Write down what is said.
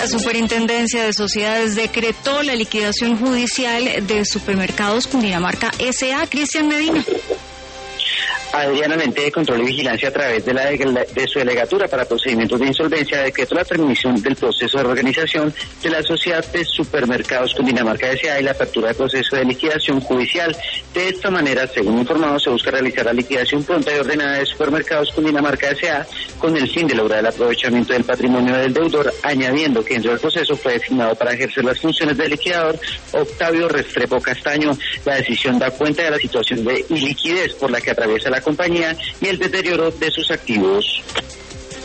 La Superintendencia de Sociedades decretó la liquidación judicial de Supermercados Cundinamarca S.A. Cristian Medina. Adriana, el ente de control y vigilancia a través de su delegatura para procedimientos de insolvencia decretó la terminación del proceso de reorganización de la sociedad de Supermercados Cundinamarca S.A. y la apertura del proceso de liquidación judicial. De esta manera, según informado, se busca realizar la liquidación pronta y ordenada de Supermercados Cundinamarca S.A. con el fin de lograr el aprovechamiento del patrimonio del deudor, añadiendo que dentro del proceso fue designado para ejercer las funciones de liquidador Octavio Restrepo Castaño. La decisión da cuenta de la situación de iliquidez por la que atraviesa la compañía y el deterioro de sus activos.